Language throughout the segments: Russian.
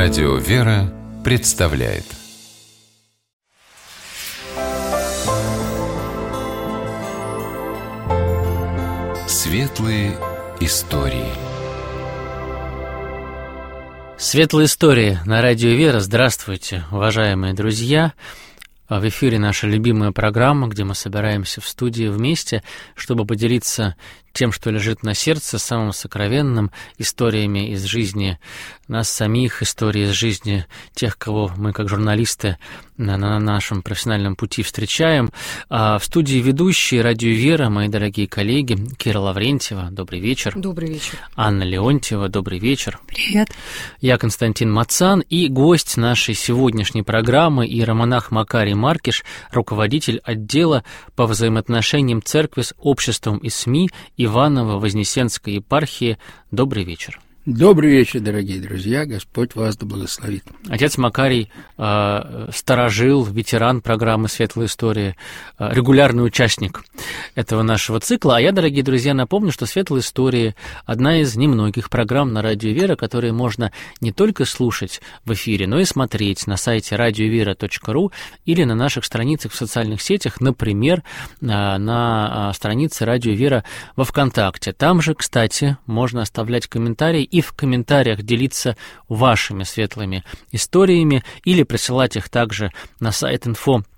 Радио «Вера» представляет Светлые истории. Светлые истории на Радио «Вера». Здравствуйте, уважаемые друзья! В эфире наша любимая программа, где мы собираемся в студии вместе, чтобы поделиться тем, что лежит на сердце, самым сокровенным, историями из жизни нас самих, истории из жизни тех, кого мы, как журналисты, на нашем профессиональном пути встречаем. В студии ведущие Радио «Вера», мои дорогие коллеги, Кира Лаврентьева, добрый вечер. Добрый вечер. Анна Леонтьева, добрый вечер. Привет. Я Константин Мацан, и гость нашей сегодняшней программы иеромонах Макарий Маркиш, руководитель отдела по взаимоотношениям церкви с обществом и СМИ Иваново-Вознесенской епархии. Добрый вечер. Добрый вечер, дорогие друзья, Господь вас да благословит. Отец Макарий старожил, ветеран программы «Светлые истории», регулярный участник этого нашего цикла. А я, дорогие друзья, напомню, что «Светлые истории» — одна из немногих программ на Радио «Вера», которые можно не только слушать в эфире, но и смотреть на сайте radiovera.ru или на наших страницах в социальных сетях, например, на странице Радио «Вера» во ВКонтакте. Там же, кстати, можно оставлять комментарии и в комментариях делиться вашими светлыми историями или присылать их также на сайт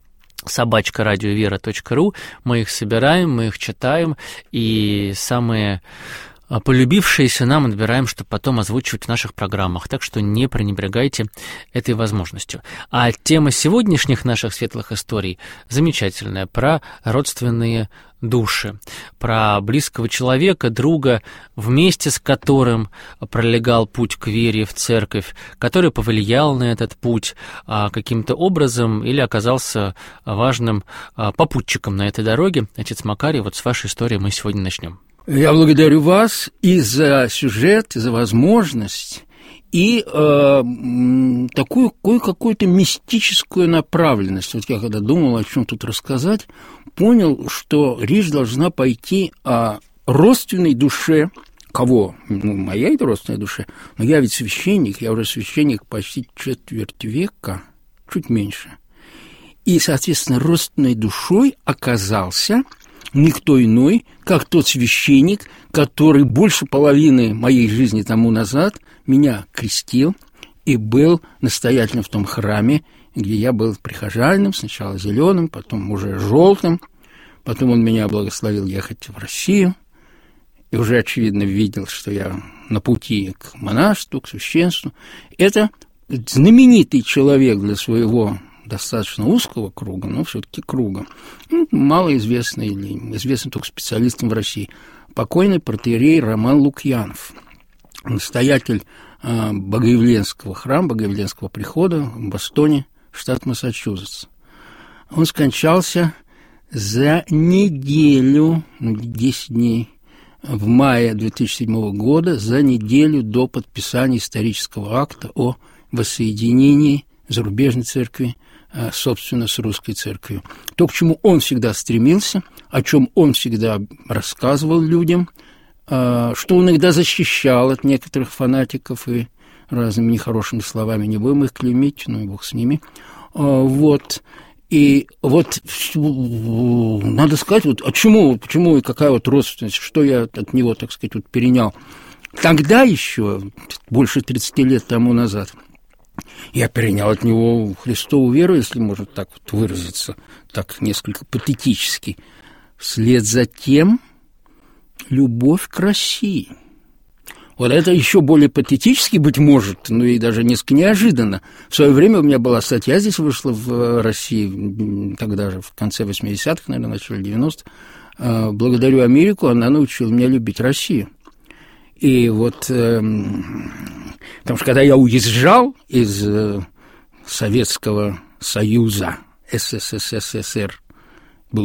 info@radiovera.ru. Мы их собираем, мы их читаем, и самые полюбившиеся нам отбираем, чтобы потом озвучивать в наших программах. Так что не пренебрегайте этой возможностью. А тема сегодняшних наших светлых историй замечательная, про родственные души, про близкого человека, друга, вместе с которым пролегал путь к вере в церковь, который повлиял на этот путь каким-то образом или оказался важным попутчиком на этой дороге. Отец Макарий, вот с вашей истории мы сегодня начнем. Я благодарю вас и за сюжет, и за возможность, и такую какую-то мистическую направленность. Вот я когда думал, о чем тут рассказать, понял, что речь должна пойти о родственной душе. Кого? Моей родственной душе. Но я ведь священник, я уже священник почти четверть века, чуть меньше. И, соответственно, родственной душой оказался никто иной, как тот священник, который больше половины моей жизни тому назад меня крестил и был настоятелем в том храме, где я был прихожанином, сначала зеленым, потом уже желтым, потом он меня благословил ехать в Россию, и уже, очевидно, видел, что я на пути к монашеству, к священству. Это знаменитый человек для своего достаточно узкого круга, но все-таки круга, малоизвестный или известный только специалистам в России, покойный протоиерей Роман Лукьянов, настоятель Богоявленского храма, Богоявленского прихода в Бостоне, штат Массачусетс. Он скончался за неделю, 10 дней, в мае 2007 года, за неделю до подписания исторического акта о воссоединении зарубежной церкви, собственно, с русской церковью. То, к чему он всегда стремился, о чем он всегда рассказывал людям, что он иногда защищал от некоторых фанатиков и разными нехорошими словами, не будем их клеймить, ну и бог с ними. Вот. И вот надо сказать, вот, почему и какая вот родственность, что я от него, так сказать, вот перенял. Тогда еще, больше 30 лет тому назад, я перенял от него Христову веру, если можно так вот выразиться, так несколько патетически. Вслед за тем любовь к России. Вот это еще более патетически, быть может, но и даже несколько неожиданно. В свое время у меня была статья, здесь вышла в России, тогда же в конце 80-х, наверное, начале 90-х. Благодарю Америку, она научила меня любить Россию. И вот, потому что когда я уезжал из Советского Союза, СССР, был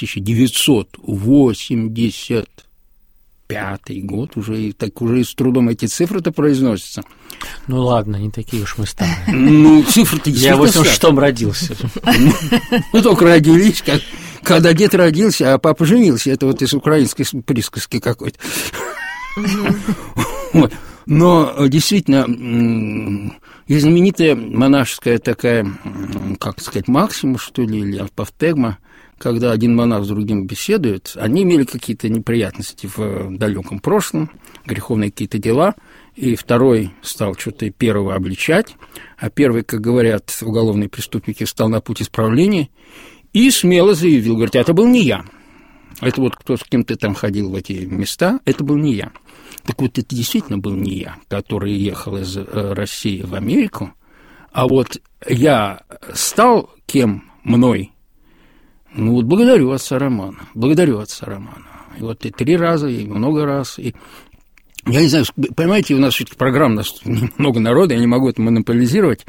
1985 год, уже с трудом эти цифры-то произносятся. Ну ладно, не такие уж мы стали. Ну, цифры-то действительно... Я в 86-м родился. Мы только родились, когда дед родился, а папа женился. Это вот из украинской присказки какой-то. Но действительно, есть знаменитая монашеская такая, как сказать, максима, что ли, или апофтегма, когда один монах с другим беседует, они имели какие-то неприятности в далеком прошлом, греховные какие-то дела, и второй стал что-то первого обличать, а первый, как говорят уголовные преступники, встал на путь исправления и смело заявил, говорит, это был не я. Это вот кто с кем ты там ходил в эти места, это был не я. Так вот, это действительно был не я, который ехал из России в Америку, а вот я стал кем мной? Ну вот благодарю отца Романа. И вот и 3 раза, и много раз. И я не знаю, понимаете, у нас все-таки программ, у нас много народа, я не могу это монополизировать.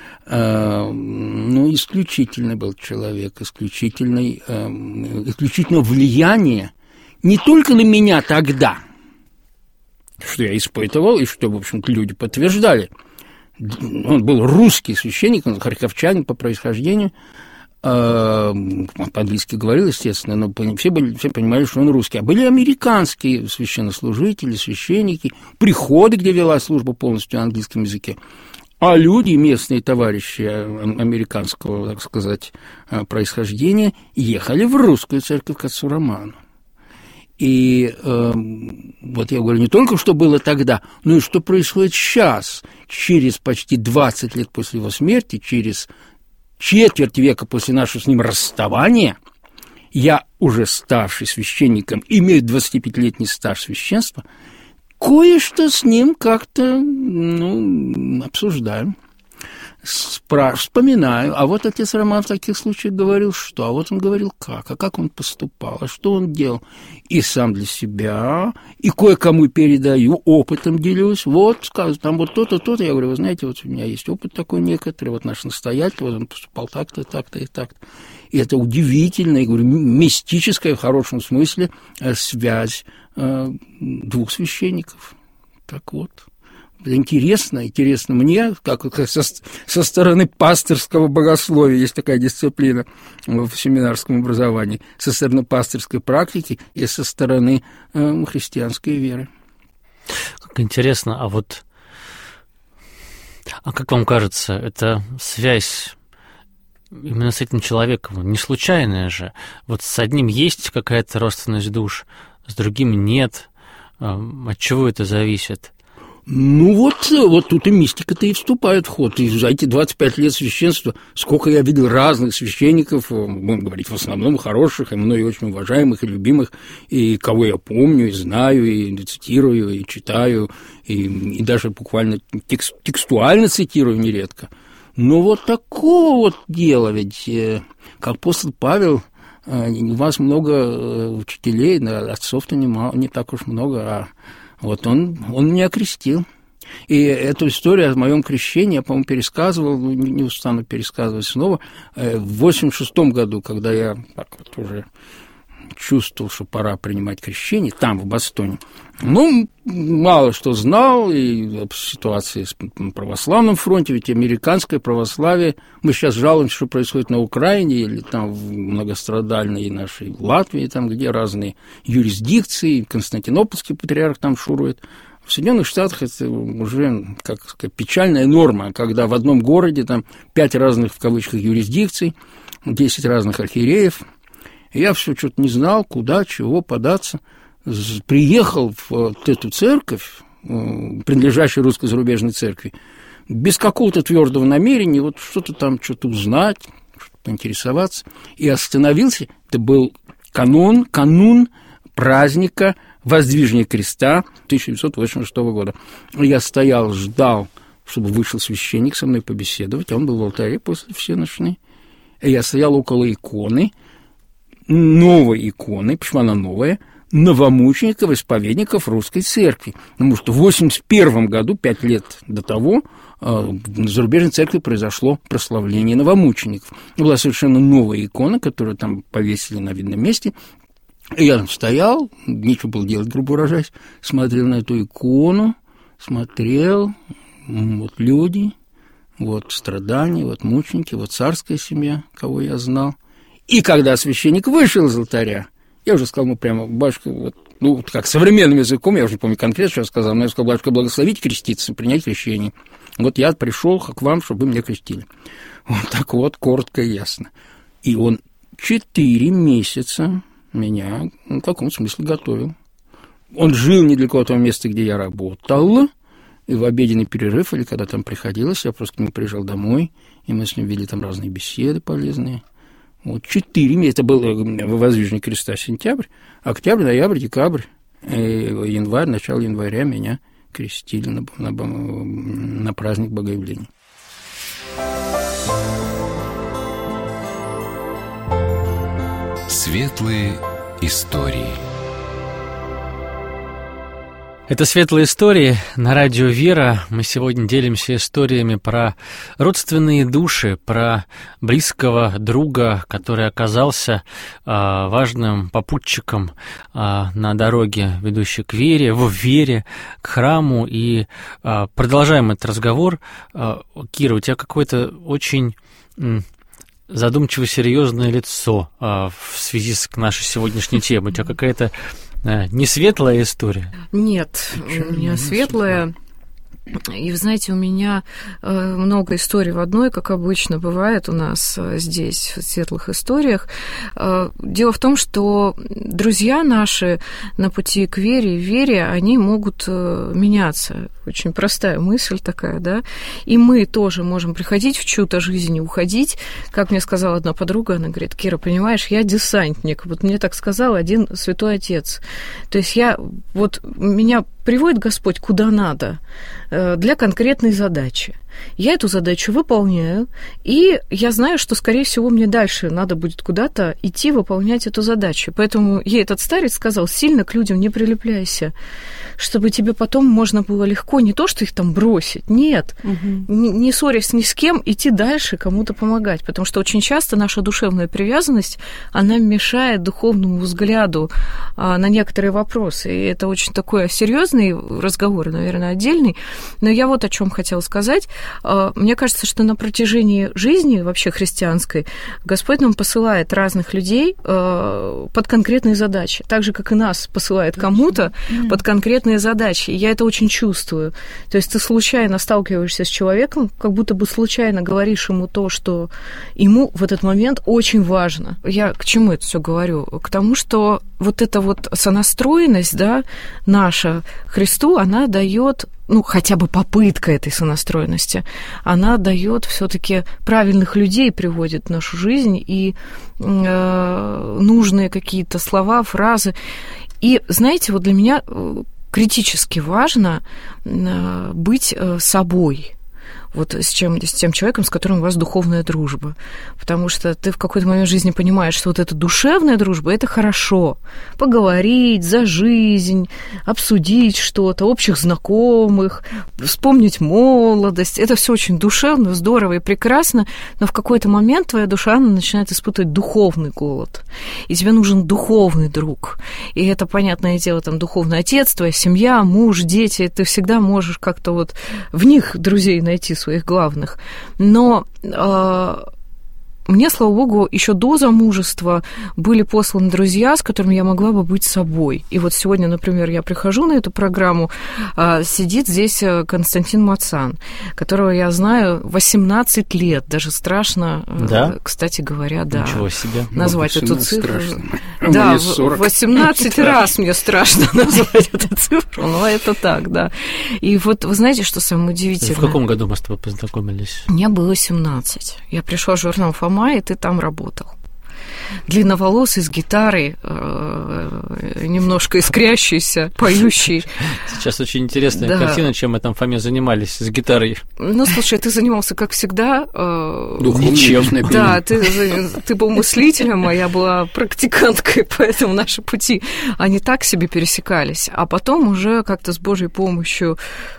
Ну, исключительный был человек, исключительное влияние не только на меня тогда, что я испытывал, и что, в общем-то, люди подтверждали. Он был русский священник, он харьковчанин по происхождению, по-английски говорил, естественно, но все понимали, что он русский. А были американские священнослужители, священники, приходы, где вела служба полностью на английском языке. А люди, местные товарищи американского, так сказать, происхождения, ехали в русскую церковь к отцу Роману. И вот я говорю, не только что было тогда, но и что происходит сейчас, через почти 20 лет после его смерти, через четверть века после нашего с ним расставания, я, уже ставший священником, имею 25-летний стаж священства, кое-что с ним как-то, обсуждаем, вспоминаю. А вот отец Роман в таких случаях говорил что? А вот он говорил как? А как он поступал? А что он делал? И сам для себя, и кое-кому передаю, опытом делюсь. Вот, скажу, там вот то-то, то-то. Я говорю, вы знаете, вот у меня есть опыт такой некоторый, вот наш настоятель, вот он поступал так-то, так-то и так-то. И это удивительно, я говорю, мистическая в хорошем смысле связь 2 священников. Так вот. Интересно мне, как со стороны пастырского богословия, есть такая дисциплина в семинарском образовании, со стороны пастырской практики и со стороны христианской веры. Как интересно, а как вам кажется, эта связь именно с этим человеком не случайная же? Вот с одним есть какая-то родственность душ, с другим нет. От чего это зависит? Ну вот тут и мистика-то и вступает в ход. И за эти 25 лет священства сколько я видел разных священников, будем говорить, в основном хороших, и мной очень уважаемых и любимых, и кого я помню, и знаю, и цитирую, и читаю, и даже буквально текстуально цитирую нередко. Но вот такого вот дела, ведь как апостол Павел, у вас много учителей, отцов-то не так уж много, а вот он меня окрестил. И эту историю о моем крещении я, по-моему, пересказывал, не устану пересказывать снова, в 86-м году, когда я так вот уже чувствовал, что пора принимать крещение, там, в Бостоне. Мало что знал и об ситуации с православным фронте, ведь американское православие, мы сейчас жалуемся, что происходит на Украине или там в многострадальной нашей Латвии, там, где разные юрисдикции, Константинопольский патриарх там шурует. В Соединенных Штатах это уже, как сказать, печальная норма, когда в одном городе там 5 разных, в кавычках, юрисдикций, 10 разных архиереев. Я все что-то не знал, куда, чего податься. Приехал в эту церковь, принадлежащую русской зарубежной церкви, без какого-то твердого намерения, вот что-то узнать, что-то поинтересоваться. И остановился. Это был канун праздника Воздвижения креста 1986 года. Я стоял, ждал, чтобы вышел священник со мной побеседовать, а он был в алтаре после всенощной. Я стоял около иконы, новой иконы, почему она новая, новомучеников, исповедников русской церкви. Потому что в 1981 году, 5 лет до того, в зарубежной церкви произошло прославление новомучеников. Была совершенно новая икона, которую там повесили на видном месте. И я там стоял, нечего было делать, грубо выражаясь, смотрел на эту икону, смотрел, вот люди, вот страдания, вот мученики, вот царская семья, кого я знал. И когда священник вышел из алтаря, я уже сказал ему прямо, батюшка, вот ну, как современным языком, я уже не помню конкретно, что я сказал, но я сказал: батюшка, благословить креститься, принять крещение. Вот я пришел к вам, чтобы вы меня крестили. Вот так вот, коротко и ясно. И он 4 месяца меня в каком смысле готовил. Он жил недалеко от того места, где я работал, и в обеденный перерыв, или когда там приходилось, я просто к нему приезжал домой, и мы с ним вели там разные беседы полезные. Вот 4 месяца. Это был воздвижение креста сентябрь, октябрь, ноябрь, декабрь, январь, начало января меня крестили на праздник Богоявления. Светлые истории. Это «Светлые истории» на радио «Вера». Мы сегодня делимся историями про родственные души, про близкого друга, который оказался важным попутчиком на дороге, ведущей к вере, в вере, к храму. И продолжаем этот разговор. Кира, у тебя какое-то очень задумчиво серьезное лицо в связи с нашей сегодняшней темой. У тебя какая-то не светлая история? Нет, у меня светлая. И, вы знаете, у меня много историй в одной, как обычно бывает у нас здесь, в светлых историях. Дело в том, что друзья наши на пути к вере и вере, они могут меняться. Очень простая мысль такая, да. И мы тоже можем приходить в чью-то жизнь и уходить. Как мне сказала одна подруга, она говорит: Кира, понимаешь, я десантник. Вот мне так сказал один святой отец. То есть меня приводит Господь куда надо для конкретной задачи. Я эту задачу выполняю, и я знаю, что, скорее всего, мне дальше надо будет куда-то идти выполнять эту задачу. Поэтому ей этот старец сказал: сильно к людям не прилепляйся, чтобы тебе потом можно было легко не то, что их там бросить, нет, не ссорясь ни с кем, идти дальше, кому-то помогать. Потому что очень часто наша душевная привязанность, она мешает духовному взгляду на некоторые вопросы. И это очень такой серьезный разговор, наверное, отдельный. Но я вот о чем хотела сказать. Мне кажется, что на протяжении жизни вообще христианской Господь нам посылает разных людей под конкретные задачи, так же, как и нас посылает кому-то под конкретные задачи. И я это очень чувствую. То есть ты случайно сталкиваешься с человеком, как будто бы случайно говоришь ему то, что ему в этот момент очень важно. Я к чему это все говорю? К тому, что вот эта вот сонастроенность, да, наша Христу, она дает, хотя бы попытка этой сонастроенности, она дает все-таки правильных людей, приводит в нашу жизнь, и нужные какие-то слова, фразы. И, знаете, вот для меня критически важно быть собой. Вот с тем человеком, с которым у вас духовная дружба. Потому что ты в какой-то момент жизни понимаешь, что вот эта душевная дружба – это хорошо. Поговорить за жизнь, обсудить что-то, общих знакомых, вспомнить молодость. Это все очень душевно, здорово и прекрасно, но в какой-то момент твоя душа начинает испытывать духовный голод. И тебе нужен духовный друг. И это, понятное дело, там духовный отец, твоя семья, муж, дети. Ты всегда можешь как-то вот в них друзей найти своих главных. Но мне, слава богу, еще до замужества были посланы друзья, с которыми я могла бы быть собой. И вот сегодня, например, я прихожу на эту программу, сидит здесь Константин Мацан, которого я знаю 18 лет. Даже страшно, да? Кстати говоря, да. Ничего себе. Назвать эту цифру. Страшно. Да, 18 раз мне страшно назвать эту цифру, но это так, да. И вот вы знаете, что самое удивительное? В каком году мы с тобой познакомились? Мне было 17. Я пришла в журнал «Фома», и ты там работал. Длинноволосый, с гитарой, немножко искрящийся, поющий. Сейчас очень интересная картина, чем мы там, Фоме, занимались с гитарой. Слушай, ты занимался, как всегда... Ничем. Да, ты был мыслителем, а я была практиканткой, поэтому наши пути, они так себе пересекались. А потом уже как-то с Божьей помощью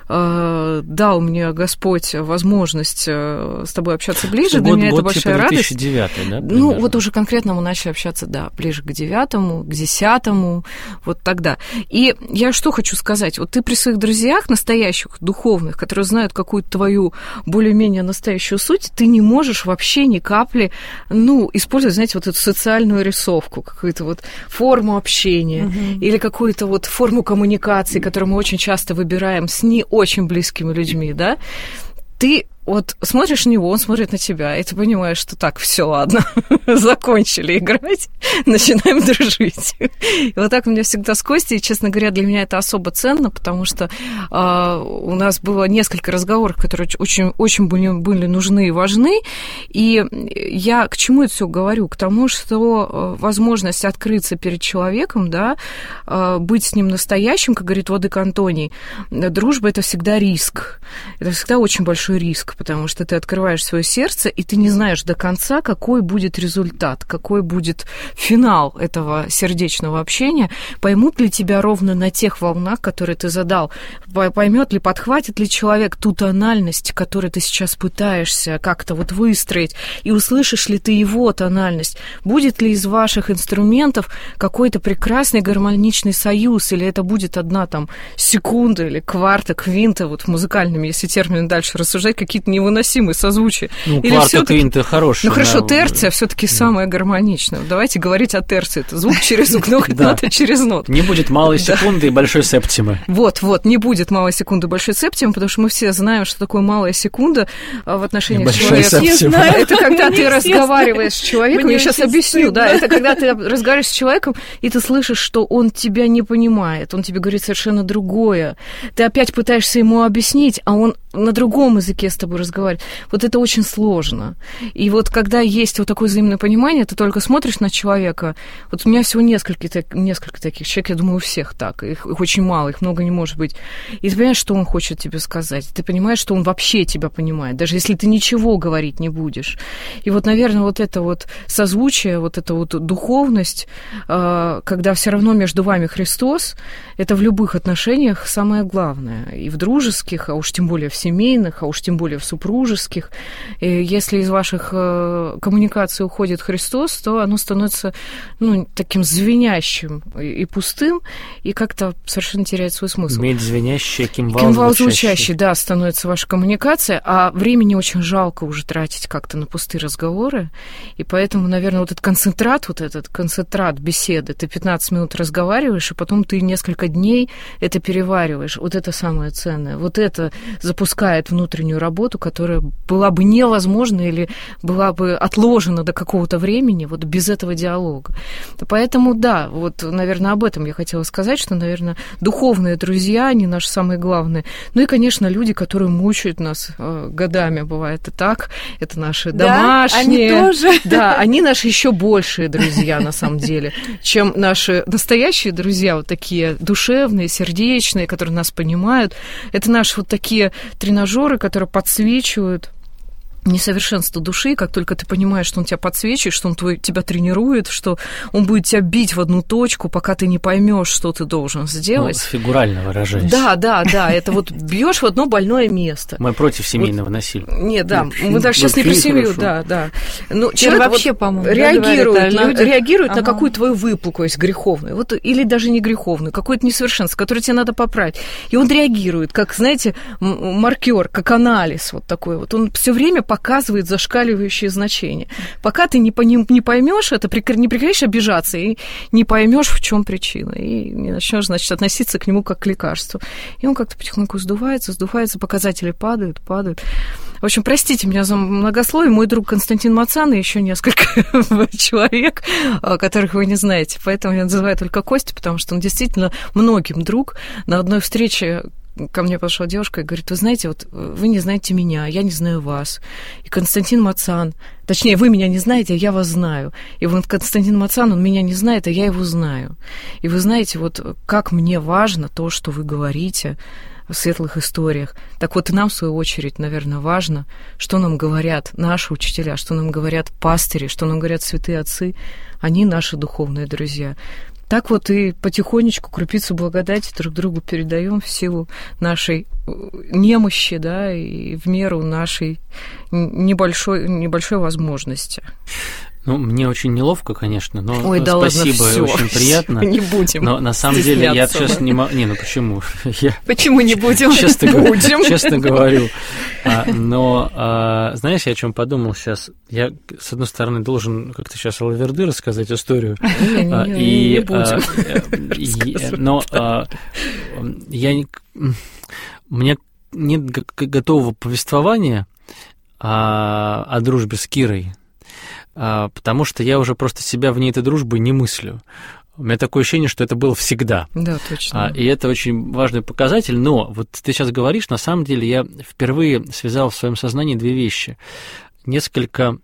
дал мне Господь возможность с тобой общаться ближе. Для меня это большая радость. 2009, да? Вот уже конкретно начали общаться, да, ближе к 9-му, к 10-му, вот тогда. И я что хочу сказать, вот ты при своих друзьях настоящих, духовных, которые знают какую-то твою более-менее настоящую суть, ты не можешь вообще ни капли, использовать, знаете, вот эту социальную рисовку, какую-то вот форму общения или какую-то вот форму коммуникации, которую мы очень часто выбираем с не очень близкими людьми, да, ты вот смотришь на него, он смотрит на тебя, и ты понимаешь, что так, все, ладно, закончили играть, начинаем дружить. И вот так у меня всегда с Костей, и, честно говоря, для меня это особо ценно, потому что у нас было несколько разговоров, которые очень были нужны и важны, и я к чему это все говорю? К тому, что возможность открыться перед человеком, да, быть с ним настоящим, как говорит Владыка Антоний, дружба – это всегда риск, это всегда очень большой риск, потому что ты открываешь свое сердце, и ты не знаешь до конца, какой будет результат, какой будет финал этого сердечного общения, поймут ли тебя ровно на тех волнах, которые ты задал, поймет ли, подхватит ли человек ту тональность, которую ты сейчас пытаешься как-то вот выстроить, и услышишь ли ты его тональность, будет ли из ваших инструментов какой-то прекрасный гармоничный союз, или это будет одна там секунда или кварта, квинта, вот в музыкальном, если термин дальше рассуждать, какие-то невыносимые созвучия. Или кварта, квинта хорошая. Хорошо, терция все-таки самая гармоничная. Давайте говорить о терции. Это звук через звук, нота через ноту. Не будет малой секунды и большой септимы. Вот, не будет малой секунды и большой септимы, потому что мы все знаем, что такое малая секунда в отношениях с человеком. Это когда ты разговариваешь с человеком, я сейчас объясню, да, это когда ты разговариваешь с человеком, и ты слышишь, что он тебя не понимает, он тебе говорит совершенно другое. Ты опять пытаешься ему объяснить, а он на другом языке с тобой разговаривать. Вот это очень сложно. И вот когда есть вот такое взаимное понимание, ты только смотришь на человека. Вот у меня всего несколько таких человек, я думаю, у всех так. Их очень мало, их много не может быть. И ты понимаешь, что он хочет тебе сказать. Ты понимаешь, что он вообще тебя понимает, даже если ты ничего говорить не будешь. И вот, наверное, вот это вот созвучие, вот эта вот духовность, когда все равно между вами Христос, это в любых отношениях самое главное. И в дружеских, а уж тем более в семейных, а уж тем более в супружеских. И если из ваших коммуникаций уходит Христос, то оно становится таким звенящим и пустым, и как-то совершенно теряет свой смысл. Медь звенящая, кимвал звучащий, да, становится ваша коммуникация, а времени очень жалко уже тратить как-то на пустые разговоры, и поэтому, наверное, вот этот концентрат беседы, ты 15 минут разговариваешь, и потом ты несколько дней это перевариваешь. Вот это самое ценное. Вот это запускает внутреннюю работу, которая была бы невозможна или была бы отложена до какого-то времени вот без этого диалога. Поэтому, да, вот, наверное, об этом я хотела сказать, что, наверное, духовные друзья, они наши самые главные. Ну и, конечно, люди, которые мучают нас годами, бывает и так, это наши домашние. Да, они тоже. Да, они наши еще большие друзья, на самом деле, чем наши настоящие друзья, вот такие душевные, сердечные, которые нас понимают. Это наши вот такие тренажеры, которые подсвечивают несовершенство души, как только ты понимаешь, что он тебя подсвечивает, что он тебя тренирует, что он будет тебя бить в одну точку, пока ты не поймешь, что ты должен сделать. Фигурально выражаясь. Да, это вот бьешь в одно больное место. Мы против семейного насилия. Нет, да, мы даже сейчас не про семью, да. Ну, человек вообще, по-моему, реагирует на какую твою выпуклость греховную, вот, или даже не греховную, какое-то несовершенство, которое тебе надо поправить. И он реагирует, как, знаете, маркер, как анализ вот такой вот. Он все время показывает зашкаливающие значения. Пока ты не поймешь это, не прекратишь обижаться и не поймешь, в чем причина. И не начнешь, значит, относиться к нему как к лекарству. И он как-то потихоньку сдувается, показатели падают. В общем, простите меня за многословие. Мой друг Константин Мацан и еще несколько человек, которых вы не знаете. Поэтому я называю только Костю, потому что он действительно многим друг. На одной встрече ко мне пошла девушка и говорит: вы знаете, вот вы не знаете меня, я не знаю вас. И Константин Мацан, точнее, вы меня не знаете, а я вас знаю. И вот Константин Мацан, он меня не знает, а я его знаю. И вы знаете, вот как мне важно то, что вы говорите в светлых историях. Так вот и нам, в свою очередь, наверное, важно, что нам говорят наши учителя, что нам говорят пастыри, что нам говорят святые отцы. Они наши духовные друзья. Так вот и потихонечку крупицу благодати друг другу передаем в силу нашей немощи, да, и в меру нашей небольшой возможности. Ну, мне очень неловко, конечно, но Ой, да спасибо, ладно, очень приятно. Не будем. Но на самом деле я сейчас не могу... Не, ну почему? Почему не будем? Честно говорю. Но, знаешь, я о чем подумал сейчас? Я, с одной стороны, должен как-то сейчас алаверды рассказать историю. Не будем. Но у меня нет готового повествования о дружбе с Кирой, потому что я уже просто себя вне этой дружбы не мыслю. У меня такое ощущение, что это было всегда. Да, точно. И это очень важный показатель. Но вот ты сейчас говоришь, на самом деле я впервые связал в своем сознании две вещи. Несколько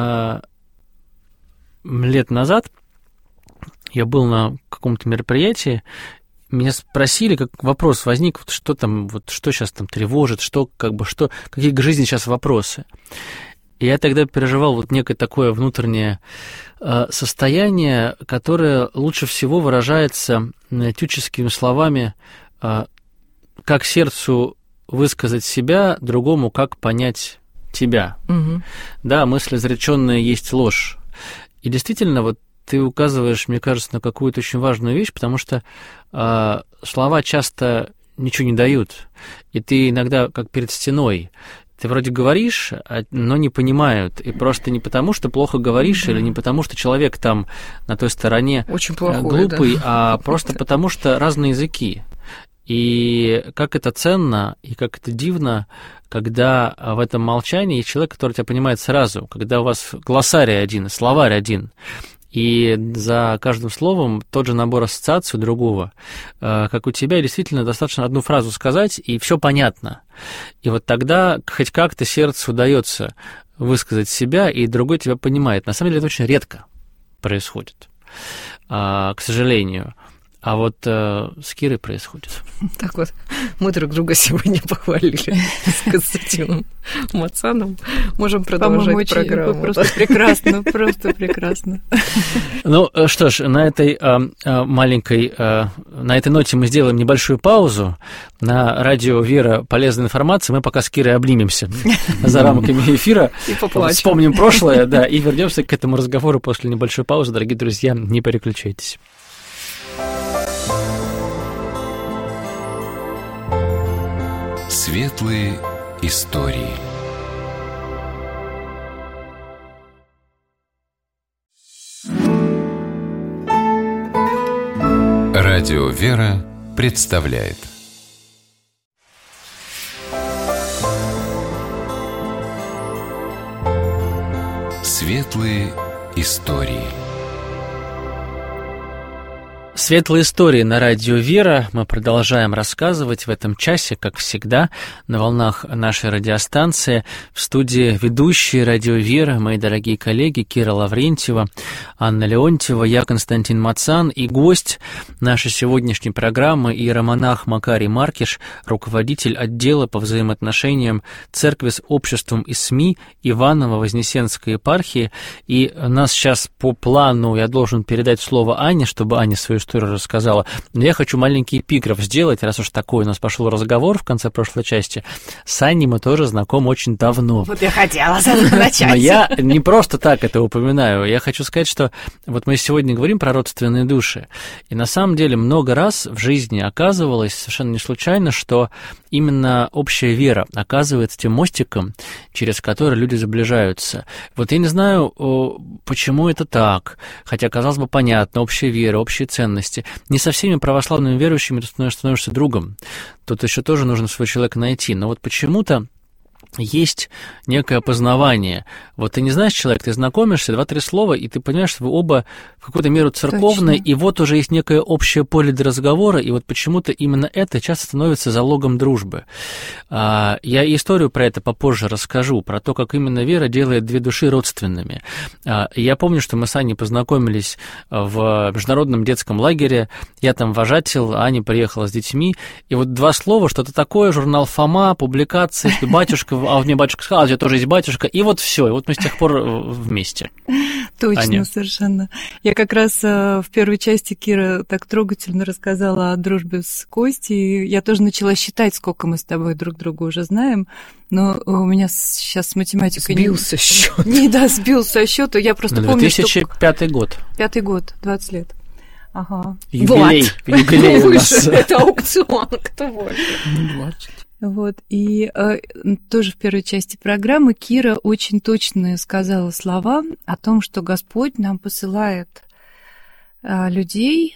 лет назад я был на каком-то мероприятии, меня спросили, как вопрос возник, вот что там, вот что сейчас там тревожит, какие к жизни сейчас вопросы. И я тогда переживал вот некое такое внутреннее состояние, которое лучше всего выражается тюческими словами, как сердцу высказать себя, другому как понять тебя. Угу. Да, мысль изречённая есть ложь. И действительно, вот ты указываешь, мне кажется, на какую-то очень важную вещь, потому что слова часто ничего не дают, и ты иногда как перед стеной. Ты вроде говоришь, но не понимают. И просто не потому, что плохо говоришь, или не потому, что человек там на той стороне очень плохой, глупый, да. а просто потому, что разные языки. И как это ценно, и как это дивно, когда в этом молчании есть человек, который тебя понимает сразу, когда у вас глоссарий один, словарь один, и за каждым словом тот же набор ассоциаций другого, как у тебя, действительно достаточно одну фразу сказать, и все понятно. И вот тогда хоть как-то сердцу удается высказать себя, и другой тебя понимает. На самом деле это очень редко происходит, к сожалению. А вот с Кирой происходит. Так вот, мы друг друга сегодня похвалили с Константином Мацаном. Можем продолжать программу. Просто прекрасно, просто прекрасно. Ну что ж, на этой маленькой, на этой ноте мы сделаем небольшую паузу. На радио «Вера» полезная информация. Мы пока с Кирой обнимемся за рамками эфира. И поплачем. Вспомним прошлое, да, и вернемся к этому разговору после небольшой паузы. Дорогие друзья, не переключайтесь. Светлые истории. Радио «Вера» представляет Светлые истории. Светлые истории на радио «Вера». Мы продолжаем рассказывать в этом часе, как всегда, на волнах нашей радиостанции. В студии ведущие радио «Вера», мои дорогие коллеги Кира Лаврентьева, Анна Леонтьева, я Константин Мацан и гость нашей сегодняшней программы иеромонах Макарий Маркиш, руководитель отдела по взаимоотношениям Церкви с обществом и СМИ Иваново-Вознесенской епархии. И нас сейчас по плану я должен передать слово Ане, чтобы Аня свою историю рассказала. Но я хочу маленький эпиграф сделать, раз уж такой у нас пошел разговор в конце прошлой части. С Аней мы тоже знакомы очень давно. Вот я хотела начать. Но я не просто так это упоминаю. Я хочу сказать, что вот мы сегодня говорим про родственные души. И на самом деле много раз в жизни оказывалось совершенно не случайно, что именно общая вера оказывается тем мостиком, через который люди сближаются. Вот я не знаю, почему это так, хотя, казалось бы, понятно, общая вера, общие ценности. Не со всеми православными верующими ты становишься другом. Тут еще тоже нужно своего человека найти. Но вот почему-то есть некое опознавание. Вот ты не знаешь человека, ты знакомишься, 2-3 слова, и ты понимаешь, что вы оба в какую-то меру церковные, точно. И вот уже есть некое общее поле для разговора, и вот почему-то именно это часто становится залогом дружбы. Я историю про это попозже расскажу, про то, как именно вера делает две души родственными. Я помню, что мы с Аней познакомились в международном детском лагере, я там вожател, Аня приехала с детьми, и вот 2 слова, что-то такое, журнал «Фома», публикации, что батюшка, а мне батюшка сказал, у тебя тоже есть батюшка, и вот все, и вот мы с тех пор вместе. Точно, Аня. совершенно. Я как раз в первой части Кира так трогательно рассказала о дружбе с Костей, и я тоже начала считать, сколько мы с тобой друг друга уже знаем, но у меня сейчас с математикой... Сбился счет. Сбился со счета. Я просто помню, 2005 год. 5-й год, 20 лет. Ага. Юбилей у нас. Это аукцион, кто больше? 20. Вот, и тоже в первой части программы Кира очень точно сказала слова о том, что Господь нам посылает людей,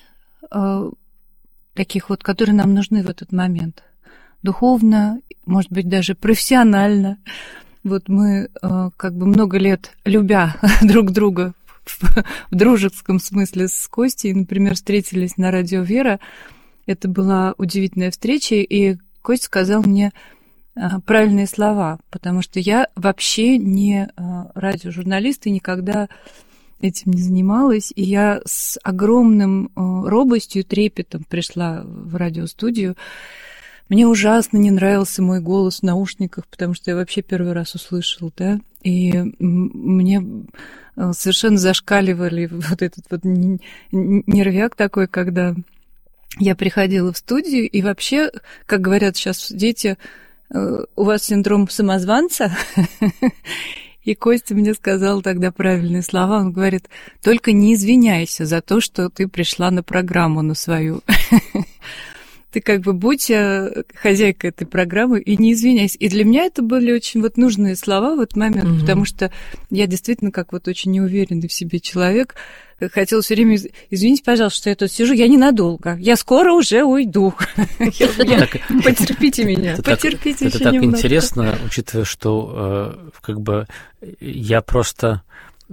таких вот, которые нам нужны в этот момент. Духовно, может быть, даже профессионально. Вот мы как бы много лет, любя друг друга в дружеском смысле с Костей, например, встретились на радио «Вера». Это была удивительная встреча, и Костя сказал мне правильные слова, потому что я вообще не радиожурналист и никогда этим не занималась, и я с огромным робостью, трепетом пришла в радиостудию. Мне ужасно не нравился мой голос в наушниках, потому что я вообще первый раз услышала, да, и мне совершенно зашкаливали вот этот вот нервяк такой, когда я приходила в студию, и вообще, как говорят сейчас дети, у вас синдром самозванца. И Костя мне сказал тогда правильные слова. Он говорит, только не извиняйся за то, что ты пришла на программу на свою. Ты как бы будь хозяйкой этой программы и не извиняйся. И для меня это были очень вот нужные слова в этот момент, потому что я действительно как вот очень неуверенный в себе человек. Хотела все время, извините, пожалуйста, что я тут сижу, я ненадолго, я скоро уже уйду. Потерпите меня, потерпите еще немного. Это так интересно, учитывая, что как бы я просто...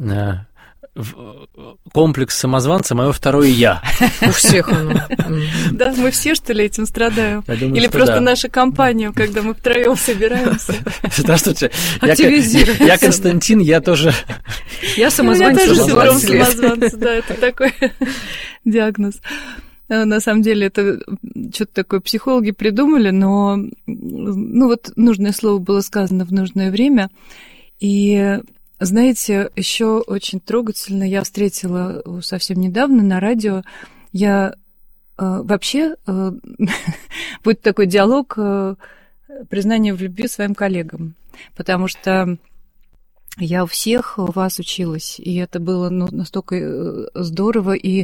Комплекс самозванца — мое второе «я». У всех оно. Да, мы все, что ли, этим страдаем? Думаю, или просто наша компания, когда мы втроем собираемся? Здравствуйте, я Константин, я тоже... Я самозванец. У меня тоже синдром самозванца, да, это такой диагноз. На самом деле это что-то такое психологи придумали, но ну вот нужное слово было сказано в нужное время, и... Знаете, еще очень трогательно я встретила совсем недавно на радио. Я вообще будет такой диалог признания в любви своим коллегам, потому что я у всех у вас училась, и это было настолько здорово, и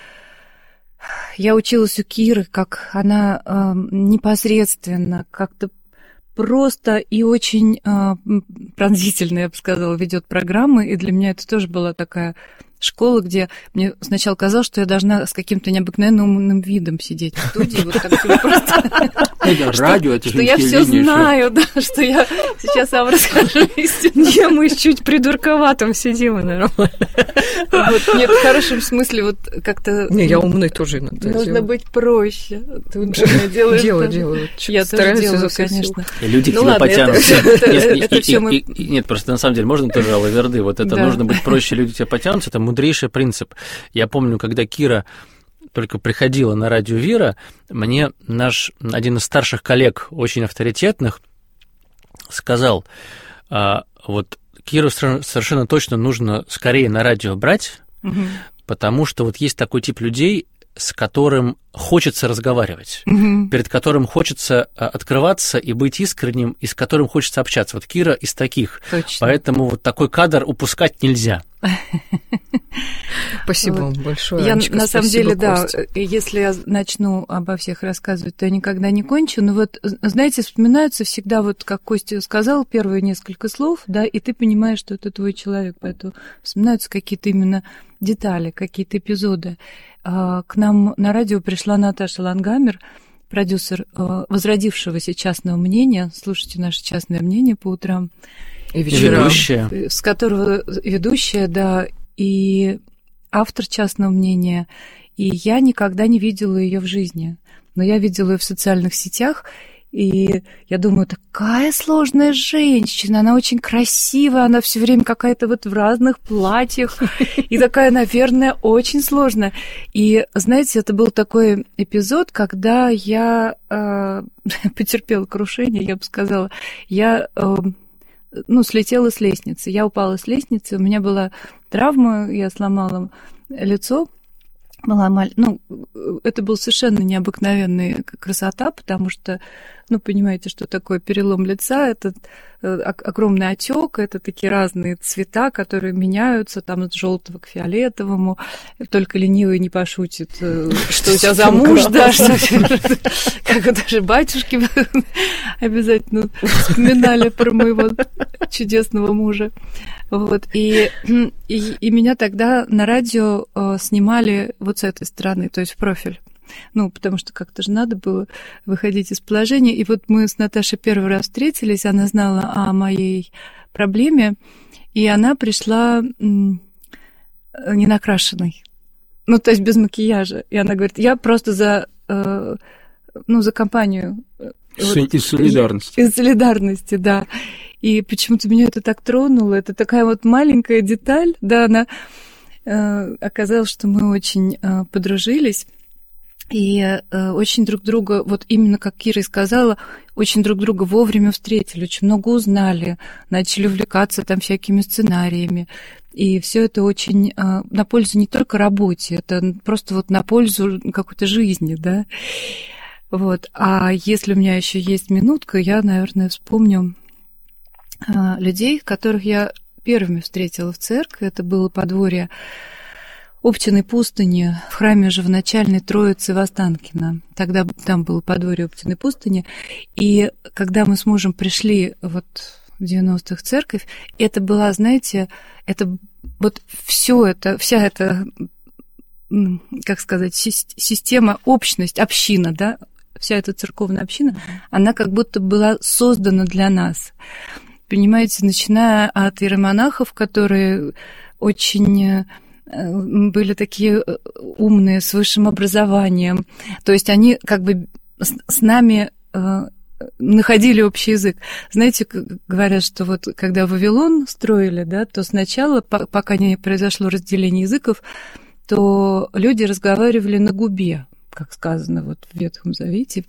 я училась у Киры, как она непосредственно как-то просто и очень пронзительно, я бы сказала, ведет программы, и для меня это тоже была такая школа, где мне сначала казалось, что я должна с каким-то необыкновенным умным видом сидеть в студии, вот как просто... Радио, это же что я все знаю, да, что я сейчас вам расскажу истину. Не, мы чуть придурковатым сидим, наверное. Нет, в хорошем смысле, вот как-то... Не, я умный тоже иногда делаю. Нужно быть проще. Делаю. Я тоже делаю, конечно. Люди к тебе потянутся. Нет, просто на самом деле можно тоже алаверды. Вот это нужно быть проще, люди к тебе потянутся, это мудрейший принцип. Я помню, когда Кира только приходила на радио «Вера», мне один из старших коллег, очень авторитетных, сказал, вот Киру совершенно точно нужно скорее на радио брать, потому что вот есть такой тип людей, с которым хочется разговаривать, перед которым хочется открываться и быть искренним, и с которым хочется общаться. Вот Кира из таких. Точно. Поэтому вот такой кадр упускать нельзя. Спасибо вам большое, Я, Анечка, на самом деле, Костя. да, если я начну обо всех рассказывать, то я никогда не кончу. Но вот, знаете, вспоминаются всегда, вот как Костя сказал, первые несколько слов, да, и ты понимаешь, что это твой человек, поэтому вспоминаются какие-то именно детали, какие-то эпизоды. К нам на радио пришла Наташа Лангамер, продюсер возродившегося частного мнения. Слушайте наше частное мнение по утрам. И вечерам. Ведущая. С которого ведущая, да, и автор частного мнения. И я никогда не видела ее в жизни. Но я видела ее в социальных сетях. И я думаю, такая сложная женщина, она очень красивая, она все время какая-то вот в разных платьях, и такая, наверное, очень сложная. И, знаете, это был такой эпизод, когда я потерпела крушение, я бы сказала, я слетела с лестницы, я упала с лестницы, у меня была травма, я сломала лицо, это была совершенно необыкновенная красота, потому что, понимаете, что такое перелом лица, это огромный отек, это такие разные цвета, которые меняются, там от желтого к фиолетовому, только ленивый не пошутит, что у тебя за муж, да, что как даже батюшки обязательно вспоминали про моего чудесного мужа. Вот, и меня тогда на радио снимали вот с этой стороны, то есть в профиль. Потому что как-то же надо было выходить из положения. И вот мы с Наташей первый раз встретились, она знала о моей проблеме, и она пришла не накрашенной, то есть без макияжа. И она говорит, я просто за компанию. Из солидарности. Из солидарности, да. И почему-то меня это так тронуло. Это такая вот маленькая деталь, да, она оказалось, что мы очень подружились. И очень друг друга, вот именно как Кира и сказала, очень друг друга вовремя встретили, очень много узнали, начали увлекаться там всякими сценариями. И все это очень на пользу не только работе, это просто вот на пользу какой-то жизни, да. Вот. А если у меня еще есть минутка, я, наверное, вспомню людей, которых я первыми встретила в церкви. Это было подворье Оптиной пустыни в храме Живоначальной Троицы в Останкино. Тогда там было подворье Оптиной пустыни. И когда мы с мужем пришли вот в 90-х в церковь, это была, знаете, это вот вся эта, как сказать, система, общность, община, да, вся эта церковная община, она как будто была создана для нас. Понимаете, начиная от иеромонахов, которые очень были такие умные, с высшим образованием. То есть они как бы с нами находили общий язык. Знаете, говорят, что вот когда Вавилон строили, да, то сначала, пока не произошло разделение языков, то люди разговаривали на губе, как сказано вот в Ветхом Завете.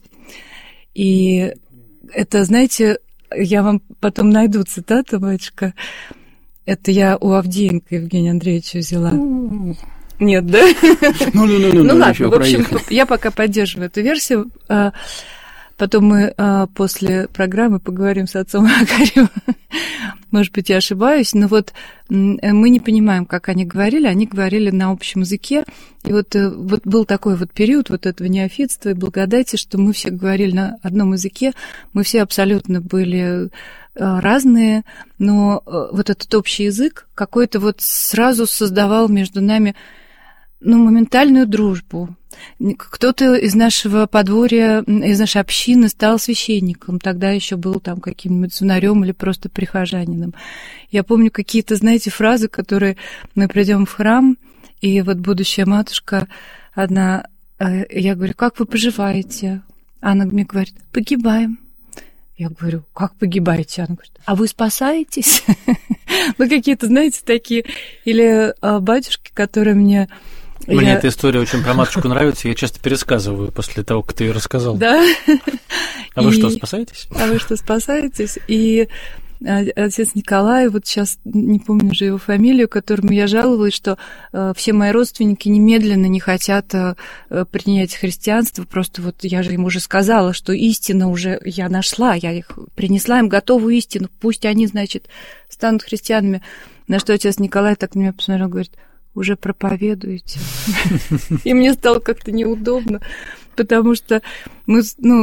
И это, знаете, я вам потом найду цитату, батюшка. Это я у Авдеенко Евгения Андреевича взяла. Нет, да? Ну ладно, в общем, я пока поддерживаю эту версию. Потом мы после программы поговорим с отцом Макаревым. Может быть, я ошибаюсь, но вот мы не понимаем, как они говорили на общем языке. И вот был такой вот период вот этого неофитства и благодати, что мы все говорили на одном языке, мы все абсолютно были разные, но вот этот общий язык какой-то вот сразу создавал между нами моментальную дружбу. Кто-то из нашего подворья, из нашей общины стал священником, тогда еще был там каким-нибудь звонарем или просто прихожанином. Я помню какие-то, знаете, фразы, которые мы придем в храм, и вот будущая матушка одна, я говорю, как вы поживаете? Она мне говорит, погибаем. Я говорю, как погибаете? Она говорит, а вы спасаетесь? Какие-то, знаете, такие... Или батюшки, которые мне... Мне эта история очень про матушку нравится, я часто пересказываю после того, как ты ее рассказал. Да. А вы что, спасаетесь? А вы что, спасаетесь? И отец Николай, вот сейчас не помню уже его фамилию, которому я жаловалась, что все мои родственники немедленно не хотят принять христианство, просто вот я же им уже сказала, что истина уже я нашла, я их принесла им готовую истину, пусть они, значит, станут христианами. На что отец Николай так на меня посмотрел, говорит, уже проповедуете. И мне стало как-то неудобно, потому что мы,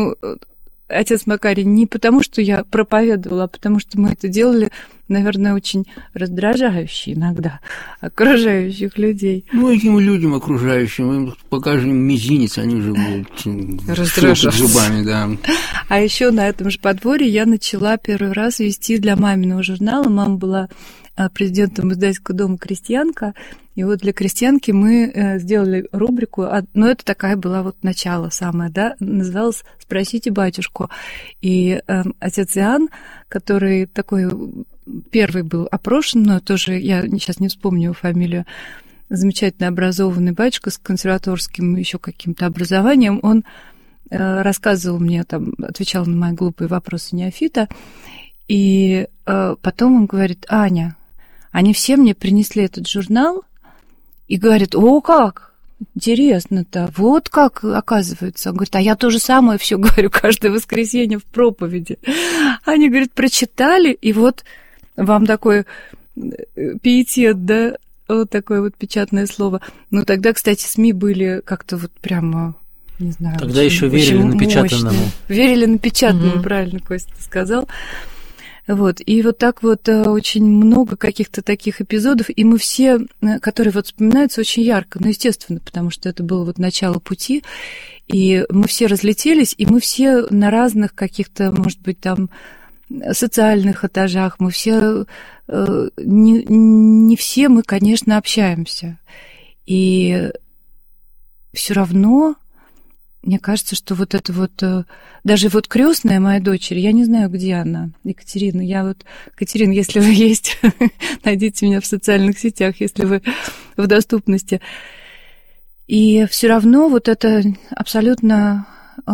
отец Макарий, не потому, что я проповедовала, а потому что мы это делали, наверное, очень раздражающе иногда окружающих людей. Этим людям окружающим, им покажем мизинец, они уже будут раздражаться зубами, да. А еще на этом же подворье я начала первый раз вести для маминого журнала. Мама была президентом издательского дома «Крестьянка», и вот для «Крестьянки» мы сделали рубрику, но это такая была вот начало самое, да, называлась «Спросите батюшку». И отец Иоанн, который такой первый был опрошен, но тоже я сейчас не вспомню его фамилию, замечательно образованный батюшка с консерваторским еще каким-то образованием, он рассказывал мне, там, отвечал на мои глупые вопросы неофита, и потом он говорит, Аня, они все мне принесли этот журнал и говорят, о, как, интересно-то, вот как оказывается. Он говорит, а я то же самое все говорю каждое воскресенье в проповеди. Они, говорит, прочитали, и вот вам такой пиетет, да, вот такое вот печатное слово. Ну, тогда, кстати, СМИ были как-то вот прямо, не знаю. Тогда еще верили напечатанному. Верили напечатанному, правильно Костя сказал. Вот, и вот так вот очень много каких-то таких эпизодов, и мы все, которые вот вспоминаются очень ярко, ну, естественно, потому что это было вот начало пути, и мы все разлетелись, и мы все на разных каких-то, может быть, там, социальных этажах, мы все, не все мы, конечно, общаемся, и все равно... Мне кажется, что вот это вот, даже вот крестная моя дочери, я не знаю, где она, Екатерина. Екатерина, если вы есть, найдите меня в социальных сетях, если вы в доступности. И все равно вот это абсолютно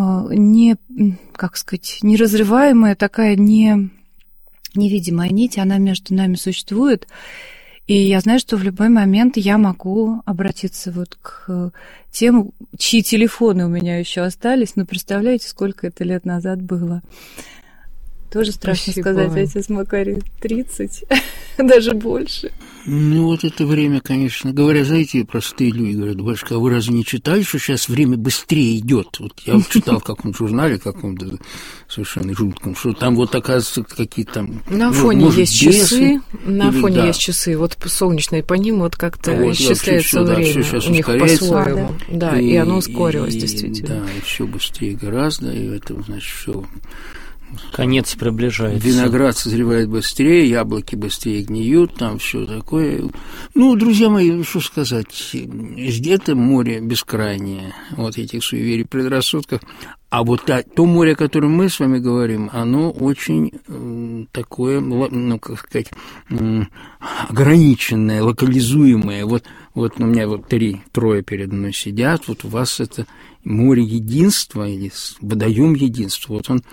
неразрываемая такая невидимая нить, она между нами существует. И я знаю, что в любой момент я могу обратиться вот к тем, чьи телефоны у меня еще остались. Но представляете, сколько это лет назад было? Тоже страшно сказать, отец Макарий, 30, даже больше. Ну, вот это время, конечно, говорят, знаете, простые люди говорят, батюшка, а вы разве не читали, что сейчас время быстрее идет? Вот я вот читал в каком-то журнале, каком-то совершенно жутком, что там вот, оказывается, какие-то там... На фоне есть часы, есть часы, вот солнечные по ним вот как-то исчисляется время у них по-своему. Да, и оно ускорилось, действительно. Да, и все быстрее гораздо, и это, значит, все... Конец приближается. Виноград созревает быстрее, яблоки быстрее гниют, там все такое. Ну, друзья мои, что сказать, это море бескрайнее, вот этих суеверий, предрассудков. А вот то море, о котором мы с вами говорим, оно очень такое, ну, как сказать, ограниченное, локализуемое. Вот у меня вот трое передо мной сидят, вот у вас это море единства или водоем единства, вот он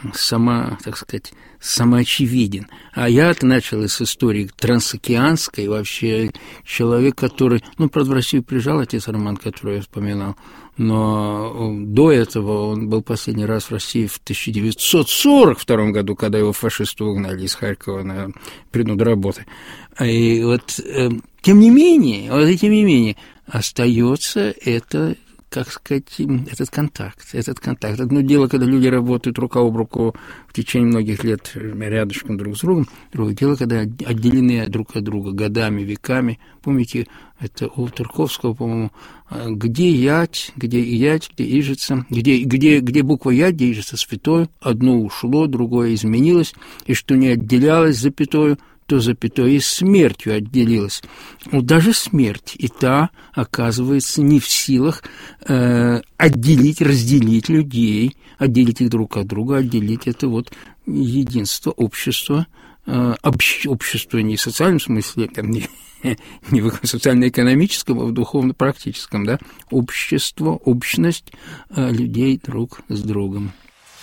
самоочевиден. А я-то начал с истории трансокеанской, вообще человек, который, ну, правда, в Россию приезжал отец Роман, который я вспоминал, но до этого он был последний раз в России в 1942 году, когда его фашисты угнали из Харькова на принуду работы. И вот, тем не менее, остается это, как сказать, этот контакт. Одно дело, когда люди работают рука об руку в течение многих лет рядышком друг с другом, другое дело, когда отделены друг от друга годами, веками. Помните, это у Тарковского, по-моему, где ять, где ижется, где буква ять, где ижется святое, одно ушло, другое изменилось, и что не отделялось запятою, то запятое и смертью отделилось. Вот даже смерть и та, оказывается, не в силах разделить людей, отделить их друг от друга, отделить это вот единство, общество, общество не в социальном смысле, не в социально-экономическом, а в духовно-практическом, да, общество, общность людей друг с другом.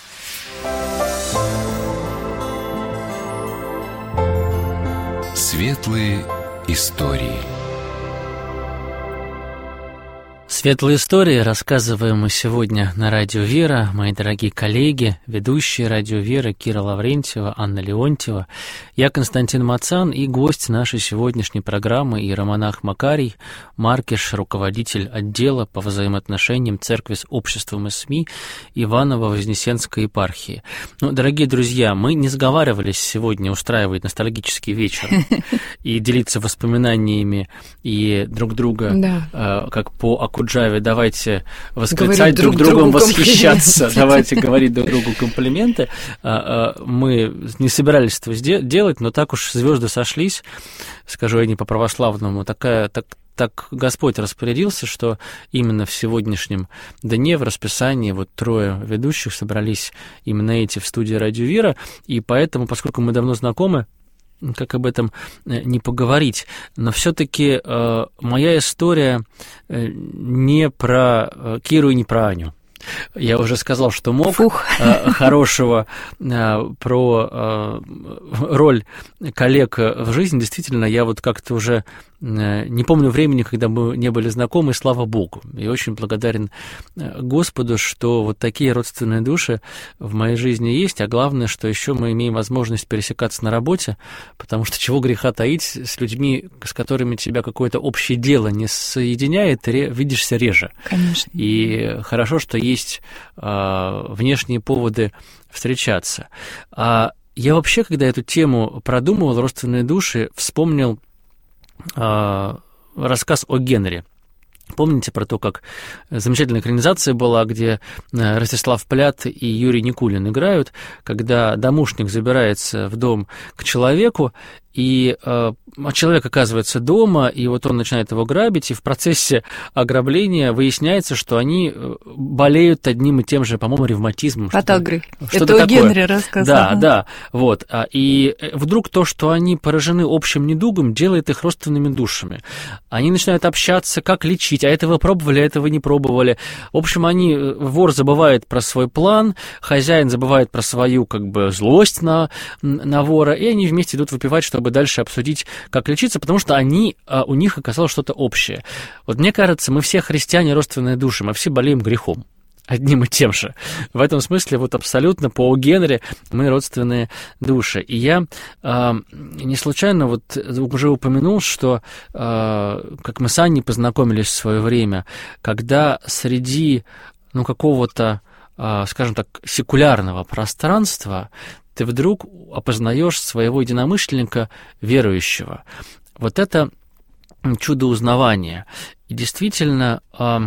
Светлые истории. Светлые истории рассказываем мы сегодня на Радио Вера. Мои дорогие коллеги, ведущие Радио Вера Кира Лаврентьева, Анна Леонтьева, я Константин Мацан и гость нашей сегодняшней программы иеромонах Макарий Маркиш, руководитель отдела по взаимоотношениям Церкви с обществом и СМИ Иваново-Вознесенской епархии. Ну, дорогие друзья, мы не сговаривались сегодня устраивать ностальгический вечер и делиться воспоминаниями и друг друга, как по Акуджаве, давайте восклицать друг другом, восхищаться, давайте говорить друг другу комплименты. Мы не собирались этого делать, но так уж звезды сошлись, скажу я не по-православному, так Господь распорядился, что именно в сегодняшнем дне в расписании вот трое ведущих собрались именно эти в студии Радио Вера, и поэтому, поскольку мы давно знакомы, как об этом не поговорить, но все-таки моя история не про Киру и не про Аню. Я уже сказал, что мог. Хорошего про роль коллег в жизни. Действительно, я вот как-то уже не помню времени, когда мы не были знакомы, слава Богу. И очень благодарен Господу, что вот такие родственные души в моей жизни есть, а главное, что еще мы имеем возможность пересекаться на работе, потому что чего греха таить, с людьми, с которыми тебя какое-то общее дело не соединяет, видишься реже. Конечно. И хорошо, что есть внешние поводы встречаться. Я вообще, когда эту тему продумывал, родственные души, вспомнил рассказ о Генри. Помните про то, как замечательная экранизация была, где Ростислав Плят и Юрий Никулин играют, когда домушник забирается в дом к человеку, и человек оказывается дома, и вот он начинает его грабить, и в процессе ограбления выясняется, что они болеют одним и тем же, по-моему, ревматизмом. Подагрой. Это у Генри рассказ. Да, вот. И вдруг то, что они поражены общим недугом, делает их родственными душами. Они начинают общаться, как лечить, а это вы пробовали, а это вы не пробовали. В общем, вор забывает про свой план, хозяин забывает про свою, злость на вора, и они вместе идут выпивать, чтобы дальше обсудить, как лечиться, потому что у них оказалось что-то общее. Вот мне кажется, мы все христиане, родственные души, мы все болеем грехом, одним и тем же. В этом смысле вот абсолютно по Генри мы родственные души. И я не случайно вот уже упомянул, что как мы с Аней познакомились в свое время, когда среди какого-то, скажем так, секулярного пространства ты вдруг опознаешь своего единомышленника верующего. Вот это чудо узнавания. И действительно,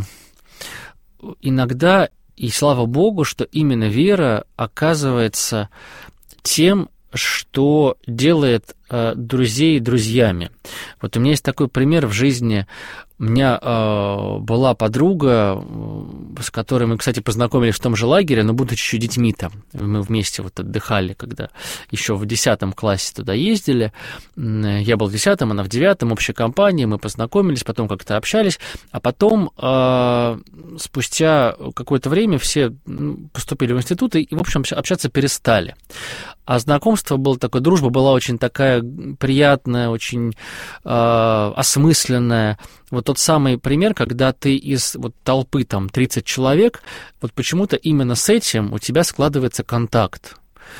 иногда, и слава Богу, что именно вера оказывается тем, что делает друзей друзьями. Вот у меня есть такой пример в жизни. У меня была подруга, с которой мы, кстати, познакомились в том же лагере, но будучи еще детьми там. Мы вместе вот отдыхали, когда еще в 10 классе туда ездили. Я был в 10, она в 9, общей компании, мы познакомились, потом как-то общались, а потом спустя какое-то время все поступили в институты и, в общем, общаться перестали. А знакомство было такое, дружба была очень такая приятная, очень осмысленная. Вот тот самый пример, когда ты из толпы 30 человек, вот почему-то именно с этим у тебя складывается контакт.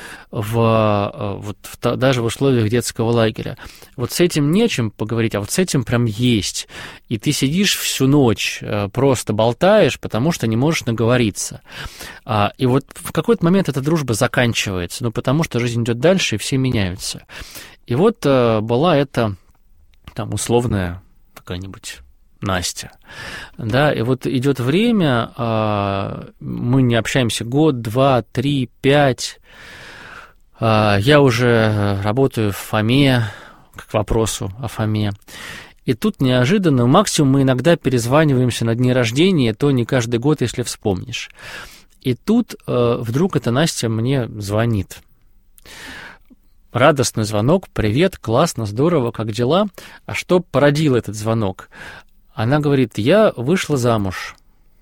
Даже в условиях детского лагеря. Вот с этим не о чем поговорить, а вот с этим прям есть. И ты сидишь всю ночь, просто болтаешь, потому что не можешь наговориться. И вот в какой-то момент эта дружба заканчивается, потому что жизнь идет дальше, и все меняются. И вот была эта условная какая-нибудь Настя. Да, и вот идет время, мы не общаемся год, 2, 3, 5. Я уже работаю в ФОМе, к вопросу о ФОМе. И тут неожиданно, максимум мы иногда перезваниваемся на дни рождения, то не каждый год, если вспомнишь. И тут вдруг эта Настя мне звонит. Радостный звонок, привет, классно, здорово, как дела? А что породил этот звонок? Она говорит, я вышла замуж.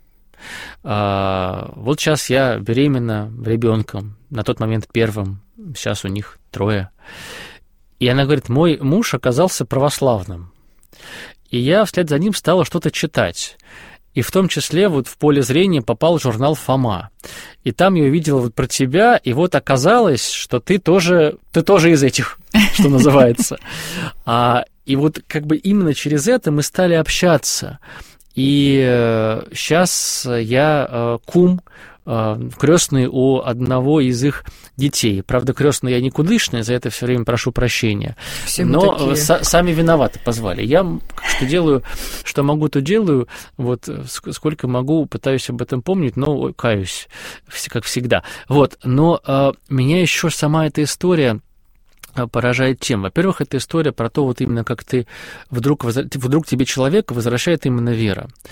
Вот сейчас я беременна ребенком, на тот момент первым, сейчас у них 3. И она говорит, мой муж оказался православным. И я вслед за ним стала что-то читать. И в том числе в поле зрения попал журнал «Фома». И там я увидела про тебя, и оказалось, что ты тоже из этих, что называется. И именно через это мы стали общаться. И сейчас я кум, крестный у одного из их детей. Правда, крестный я никудышный, за это все время прошу прощения. Но сами виноваты позвали. Я что делаю, что могу, то делаю. Сколько могу, пытаюсь об этом помнить, но каюсь, как всегда. Но меня еще сама эта история поражает чем? Во-первых, это история про то, именно как ты вдруг тебе человека возвращает именно вера.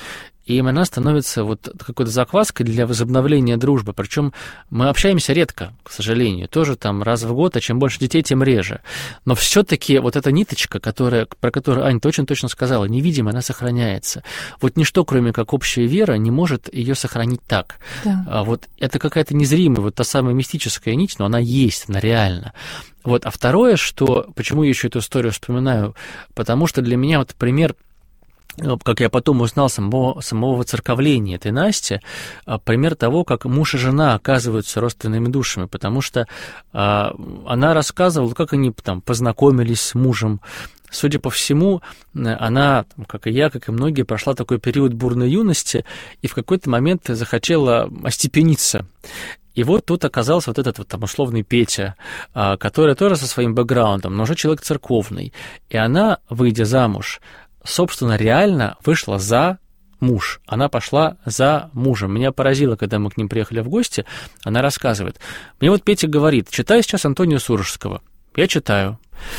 и она становится вот какой-то закваской для возобновления дружбы. Причем мы общаемся редко, к сожалению, тоже там раз в год, а чем больше детей, тем реже. Но все-таки вот эта ниточка, про которую Аня точно сказала, невидимая, она сохраняется. Вот ничто, кроме как общая вера, не может ее сохранить так. Да. Вот это какая-то незримая, вот та самая мистическая нить, но она есть, она реальна. Вот. А второе, почему я еще эту историю вспоминаю, потому что для меня вот пример, как я потом узнал самого воцерковления этой Насти, пример того, как муж и жена оказываются родственными душами, потому что она рассказывала, как они там познакомились с мужем. Судя по всему, она, как и я, как и многие, прошла такой период бурной юности и в какой-то момент захотела остепениться. И вот тут оказался вот этот вот там условный Петя, который тоже со своим бэкграундом, но уже человек церковный. И она, выйдя замуж, собственно, реально вышла за муж. Она пошла за мужем. Меня поразило, когда мы к ним приехали в гости, она рассказывает. Мне вот Петя говорит, читай сейчас Антонио Сурожского. Я читаю.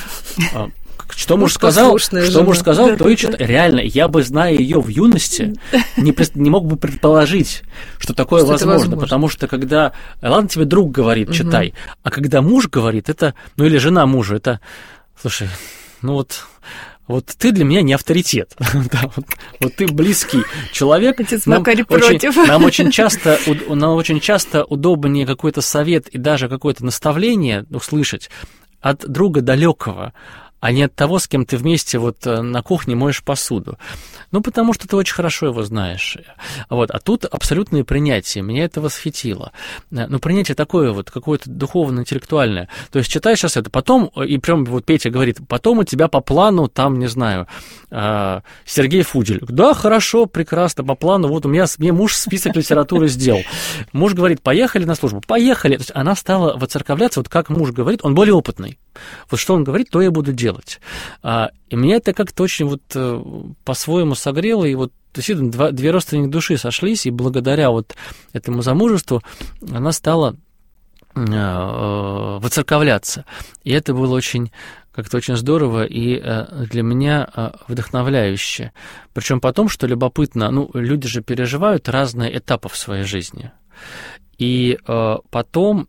Что муж сказал, то и читаю. Реально, я бы, зная ее в юности, не мог бы предположить, что такое возможно. Потому что когда, ладно, тебе друг говорит, читай, а когда муж говорит, это, ну или жена мужа, это, слушай, ну вот ты для меня не авторитет. Вот ты близкий человек. Отец Макарий против. Нам очень часто удобнее какой-то совет и даже какое-то наставление услышать от друга далекого, а не от того, с кем ты вместе вот на кухне моешь посуду. Ну, потому что ты очень хорошо его знаешь. Вот. А тут абсолютное принятие. Меня это восхитило. Но принятие такое вот, какое-то духовно-интеллектуальное. То есть читаешь сейчас это, потом, и прям вот Петя говорит, потом у тебя по плану, там, не знаю, Сергей Фудель. Да, хорошо, прекрасно, по плану. Вот мне муж список литературы сделал. Муж говорит, поехали на службу. Поехали. То есть она стала воцерковляться, вот как муж говорит, он более опытный. Вот что он говорит, то я буду делать. И меня это как-то очень вот по-своему согрело, и вот действительно две родственных души сошлись, и благодаря вот этому замужеству она стала воцерковляться. И это было как-то очень здорово и для меня вдохновляюще. Причем потом, что любопытно, люди же переживают разные этапы в своей жизни. И потом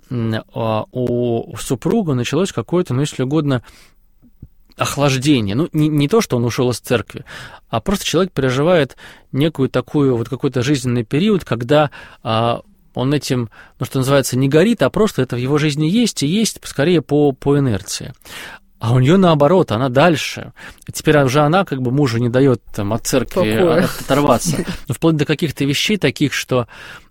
у супруга началось какое-то, если угодно, охлаждение. Не то, что он ушел из церкви, а просто человек переживает некую такую, вот какой-то жизненный период, когда он этим, что называется, не горит, а просто это в его жизни есть, и есть скорее по инерции. А у нее наоборот, она дальше. И теперь уже она как бы мужу не дает там, от церкви оторваться. Вплоть до каких-то вещей таких, что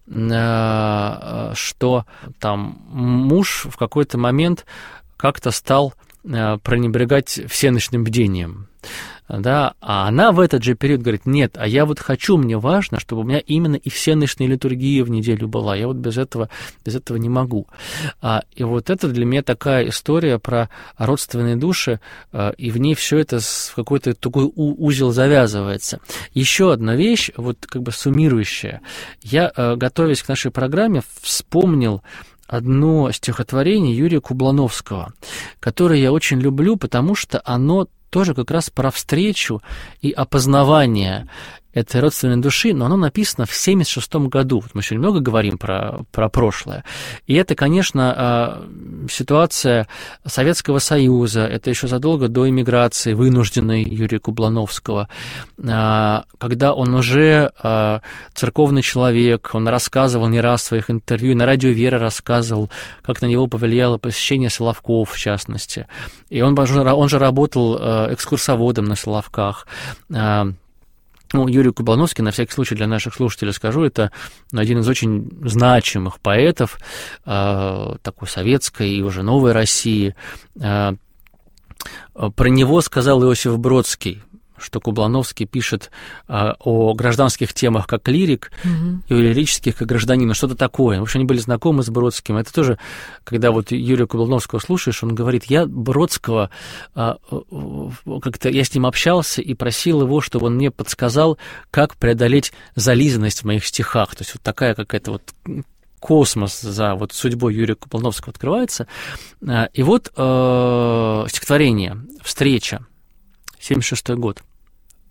там муж в какой-то момент как-то стал пренебрегать всеночным бдением. Да, а она в этот же период говорит, нет, а я вот хочу, мне важно, чтобы у меня именно и всеночная литургия в неделю была, я вот без этого не могу. И вот это для меня такая история про родственные души, и в ней все это в какой-то такой узел завязывается. Еще одна вещь, вот как бы суммирующая. Я, готовясь к нашей программе, вспомнил одно стихотворение Юрия Кублановского, которое я очень люблю, потому что оно тоже как раз про встречу и опознавание этой родственной души, но оно написано в 1976 году. Вот мы сегодня много говорим про прошлое. И это, конечно, ситуация Советского Союза, это еще задолго до эмиграции вынужденной Юрия Кублановского, когда он уже церковный человек, он рассказывал не раз в своих интервью, на радио «Вера» рассказывал, как на него повлияло посещение Соловков, в частности. И он же работал экскурсоводом на Соловках. Юрий Кублановский, на всякий случай для наших слушателей скажу, это один из очень значимых поэтов такой советской и уже новой России. Про него сказал Иосиф Бродский, что Кублановский пишет о гражданских темах как лирик, и о лирических как гражданин, что-то такое. В общем, они были знакомы с Бродским. Это тоже, когда вот Юрия Кублановского слушаешь, он говорит, я Бродского, как-то я с ним общался и просил его, чтобы он мне подсказал, как преодолеть зализанность в моих стихах. То есть вот такая какая-то вот космос за вот судьбой Юрия Кублановского открывается. И вот стихотворение «Встреча», 1976 год.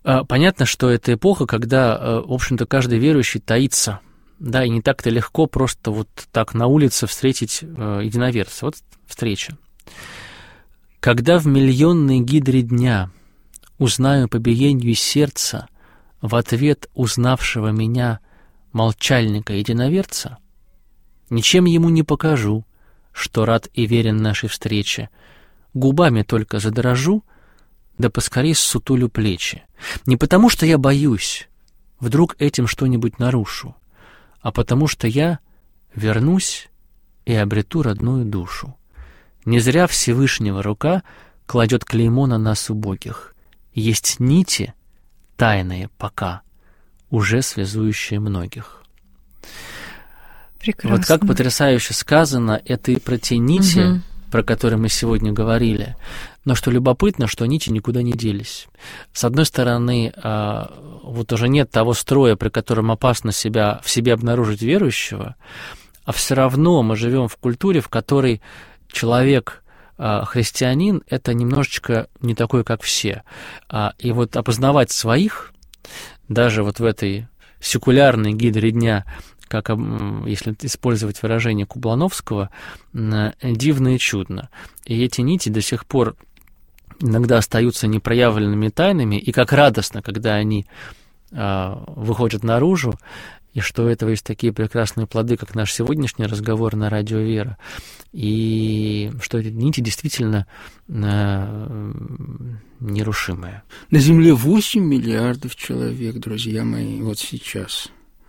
Понятно, что это эпоха, когда, в общем-то, каждый верующий таится, да, и не так-то легко просто вот так на улице встретить единоверца. Вот встреча. Когда в миллионной гидре дня узнаю по биению сердца в ответ узнавшего меня молчальника-единоверца, ничем ему не покажу, что рад и верен нашей встрече, губами только задрожу, да поскорей ссутулю плечи. Не потому, что я боюсь, вдруг этим что-нибудь нарушу, а потому, что я вернусь и обрету родную душу. Не зря Всевышнего рука кладет клеймо на нас убогих. Есть нити, тайные пока, уже связующие многих. Прекрасно. Вот как потрясающе сказано, это и про те нити, про которые мы сегодня говорили. Но что любопытно, что нити никуда не делись. С одной стороны, вот уже нет того строя, при котором опасно в себе обнаружить верующего, а все равно мы живем в культуре, в которой человек, христианин, это немножечко не такой, как все. И вот опознавать своих, даже вот в этой секулярной гидре дня, как, если использовать выражение Кублановского, дивно и чудно. И эти нити до сих пор иногда остаются непроявленными тайнами, и как радостно, когда они выходят наружу, и что у этого есть такие прекрасные плоды, как наш сегодняшний разговор на радио «Вера», и что эти нити действительно нерушимые. На Земле 8 миллиардов человек, друзья мои, вот сейчас.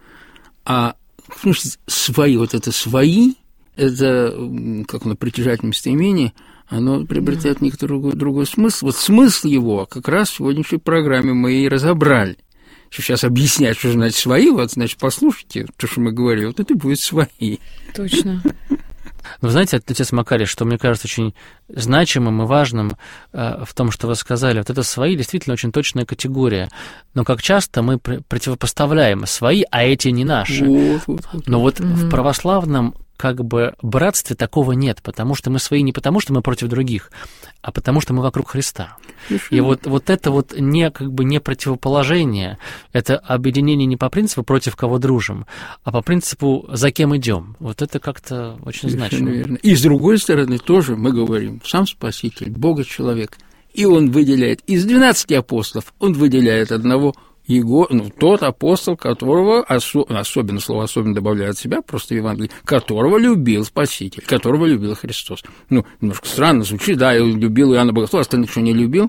А свои, вот это свои, это, как на притяжательном местоимении, оно приобретает некоторый другой смысл. Вот смысл его как раз в сегодняшней программе мы и разобрали. Сейчас объяснять, что значит свои, вот, значит, послушайте то, что мы говорим, вот это будет свои. Точно. Вы знаете, отец Макарий, что мне кажется очень значимым и важным в том, что вы сказали, вот это свои действительно очень точная категория. Но как часто мы противопоставляем свои, а эти не наши. Но вот в православном как бы братстве такого нет, потому что мы свои не потому, что мы против других, а потому что мы вокруг Христа. И вот это вот не как бы не противоположение, это объединение не по принципу против кого дружим, а по принципу за кем идем. Вот это как-то очень значимо. Верно. И с другой стороны тоже мы говорим, сам Спаситель, Бога-человек, и он выделяет из 12 апостолов, он выделяет одного его, тот апостол, которого, особенно слово «особенно» добавляет от себя, просто в Евангелии, которого любил Спаситель, которого любил Христос. Немножко странно звучит, да, я любил Иоанна Богослова, остальных что, не любил?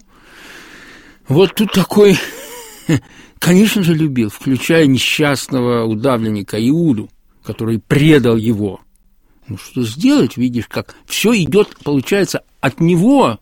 Вот тут такой, конечно же, любил, включая несчастного удавленника Иуду, который предал его. Что сделать, видишь, как все идет, получается, от него,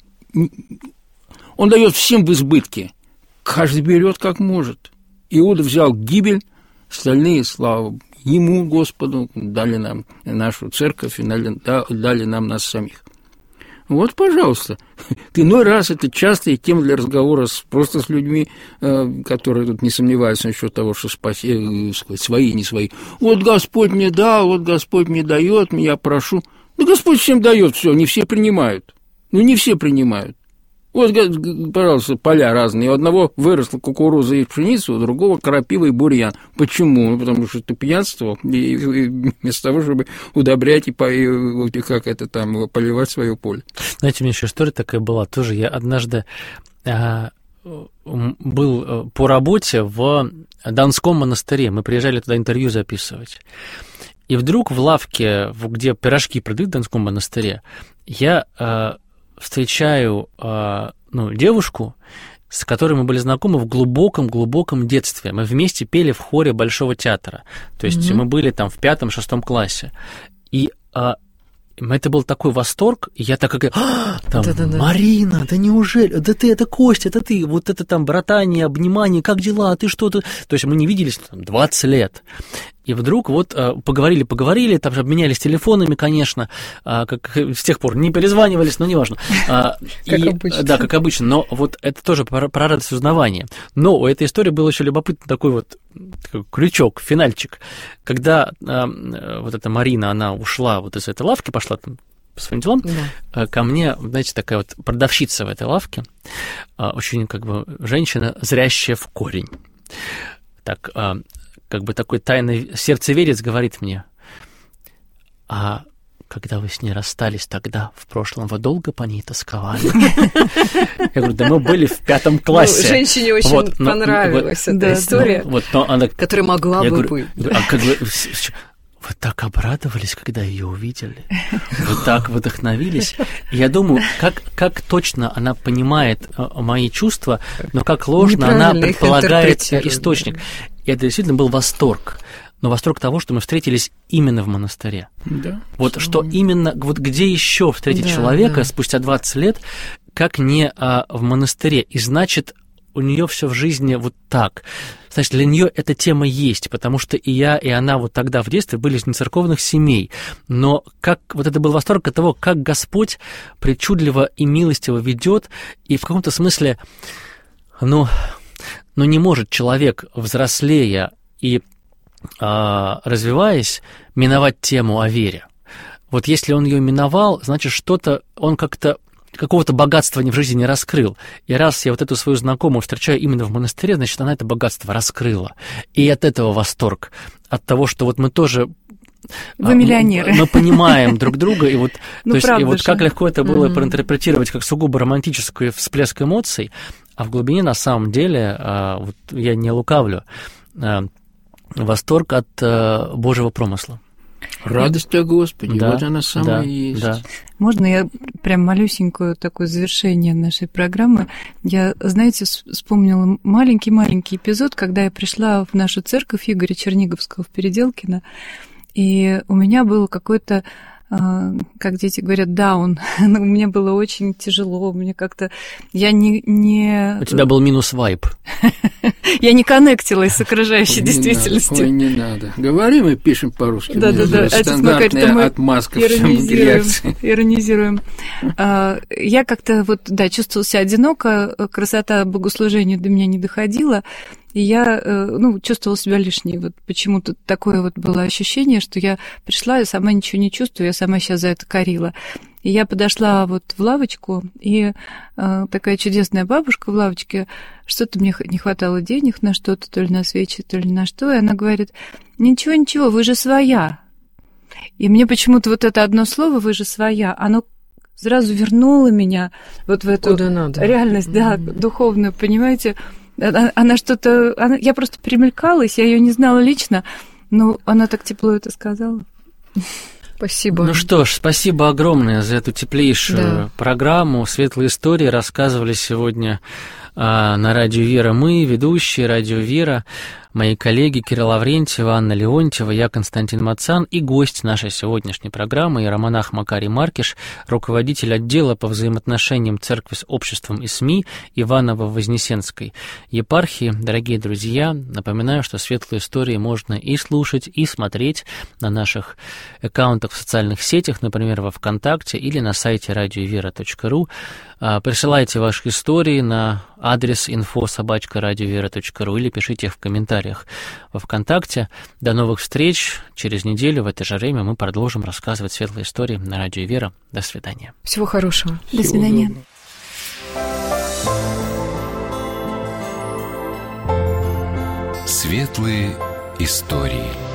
он дает всем в избытке. Каждый берет как может. Иуда взял гибель, остальные, слава ему, Господу, дали нам нашу церковь и дали нам нас самих. Вот, пожалуйста. Иной раз это частая тема для разговора просто с людьми, которые тут не сомневаются насчет того, что свои, не свои. Вот Господь мне дал, вот Господь мне дает, я прошу. Да Господь всем дает все, не все принимают. Не все принимают. Вот, пожалуйста, поля разные. У одного выросла кукуруза и пшеница, у другого крапива и бурьян. Почему? Потому что ты пьянствовал, и вместо того, чтобы удобрять и поливать свое поле. Знаете, у меня еще история такая была. Тоже я однажды был по работе в Донском монастыре. Мы приезжали туда интервью записывать. И вдруг в лавке, где пирожки продают в Донском монастыре, я встречаю девушку, с которой мы были знакомы в глубоком-глубоком детстве. Мы вместе пели в хоре Большого театра. То есть мы были там в 5-6 классе. И это был такой восторг, и я такая, Марина, да неужели, да ты, это Костя, это ты, вот это там братание, обнимание, как дела, ты что-то... То есть мы не виделись 20 лет. И вдруг вот поговорили, там же обменялись телефонами, конечно, как с тех пор не перезванивались, но неважно. Как обычно. Да, как обычно, но вот это тоже про радость узнавания. Но у этой истории был еще любопытный такой крючок, финальчик, когда вот эта Марина, она ушла вот из этой лавки, пошла там по своим делам, ко мне, знаете, такая вот продавщица в этой лавке, очень как бы женщина, зрящая в корень. Так, как бы такой тайный сердцеверец говорит мне: а когда вы с ней расстались тогда, в прошлом, вы долго по ней тосковали? Я говорю, да мы были в 5 классе. Женщине очень понравилась эта история, которая могла бы быть. Вы так обрадовались, когда ее увидели, вы так вдохновились. И я думаю, как точно она понимает мои чувства, но как ложно она предполагает источник. И это действительно был восторг. Но восторг того, что мы встретились именно в монастыре. Да, вот что именно, вот где еще встретить человека спустя 20 лет, как не в монастыре. И значит, у нее все в жизни вот так. Значит, для нее эта тема есть, потому что и я, и она вот тогда в детстве были из нецерковных семей. Но как вот это был восторг от того, как Господь причудливо и милостиво ведет, и в каком-то смысле, ну не может человек, взрослея и развиваясь, миновать тему о вере. Вот если он ее миновал, значит, что-то он как-то какого-то богатства в жизни не раскрыл. И раз я вот эту свою знакомую встречаю именно в монастыре, значит, она это богатство раскрыла. И от этого восторг. От того, что вот мы тоже... Вы миллионеры. Мы понимаем друг друга, и вот, то есть, и вот как легко это было проинтерпретировать как сугубо романтический всплеск эмоций, а в глубине, на самом деле, вот я не лукавлю, восторг от Божьего промысла. Радость о Господе, да, вот она самая и есть. Да. Можно я прям малюсенькое такое завершение нашей программы? Я, знаете, вспомнила маленький эпизод, когда я пришла в нашу церковь Игоря Черниговского в Переделкино, и у меня был какой-то, как дети говорят, даун. У меня было очень тяжело, мне как-то... Я не... У тебя был минус вайб. Я не коннектилась с окружающей действительностью. Ой, не надо. Говорим и пишем по-русски. Да. Стандартная отмазка всем реакции. Иронизируем. Я как-то вот, да, чувствовала себя одиноко, красота богослужения до меня не доходила, и я, чувствовала себя лишней. Вот почему-то такое вот было ощущение, что я пришла и сама ничего не чувствую, я сама себя за это корила. И я подошла вот в лавочку, и такая чудесная бабушка в лавочке, что-то мне не хватало денег на что-то, то ли на свечи, то ли на что, и она говорит: ничего, вы же своя. И мне почему-то вот это одно слово «вы же своя», оно сразу вернуло меня вот в эту реальность, да, духовную, понимаете? Она что-то... Я просто примелькалась, я ее не знала лично, но она так тепло это сказала. Спасибо. Ну что ж, спасибо огромное за эту теплейшую программу. Светлые истории рассказывали сегодня на Радио Вера мы, ведущие Радио Вера, мои коллеги Кирилл Лаврентьев, Анна Леонтьева, я Константин Мацан и гость нашей сегодняшней программы иеромонах Макарий Маркиш, руководитель отдела по взаимоотношениям церкви с обществом и СМИ Иваново-Вознесенской епархии. Дорогие друзья, напоминаю, что светлые истории можно и слушать, и смотреть на наших аккаунтах в социальных сетях, например, во ВКонтакте или на сайте radiovera.ru. Присылайте ваши истории на адрес info@radiovera.ru или пишите их в комментариях во ВКонтакте. До новых встреч. Через неделю в это же время мы продолжим рассказывать светлые истории на Радио Вера. До свидания. Всего хорошего. До свидания. Светлые истории.